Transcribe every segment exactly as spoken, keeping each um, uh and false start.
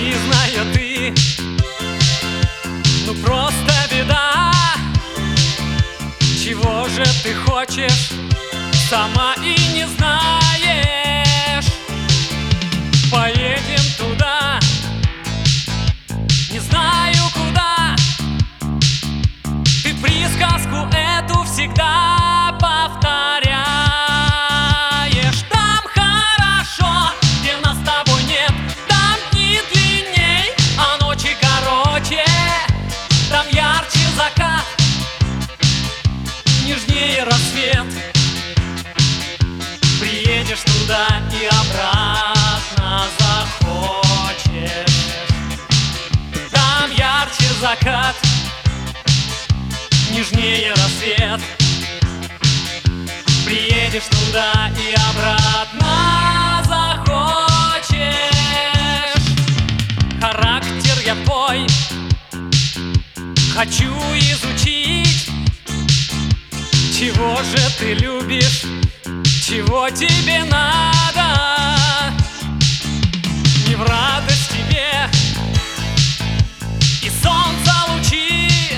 капризная ты, ну просто беда. Чего же ты хочешь, сама и не знаешь. Поедем туда, не знаю куда. Ты присказку эту всегда повторяешь. Там хорошо, где нас с тобой нет. Там дни длинней, а ночи короче. Там ярче закат, нежнее рассвет. Приедешь туда и обратно захочешь. Там ярче закат, нежнее рассвет. Приедешь туда и обратно захочешь. Характер я твой хочу изучить. Чего же ты любишь, чего тебе надо? Не в радость тебе и солнца лучи.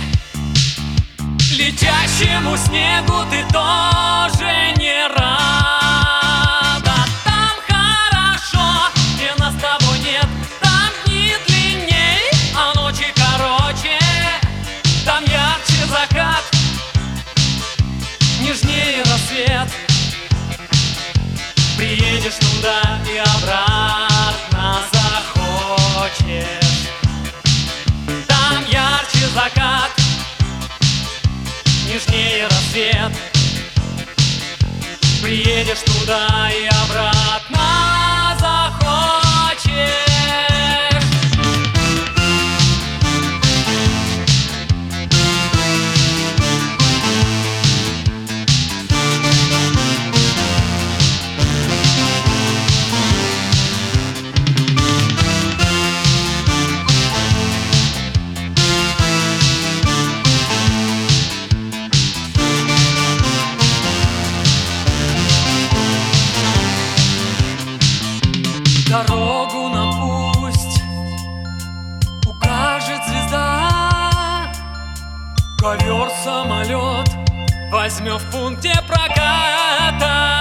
Летящему снегу ты тоже не рада. Там хорошо, где нас с тобой нет. Там дни длинней, а ночи короче. Там ярче закат, нежнее рассвет. Приедешь туда и обратно захочешь. Там ярче закат, нежнее рассвет. Приедешь туда и обратно захочешь. Дорогу нам пусть укажет звезда. Ковер, самолет возьмем в пункте проката.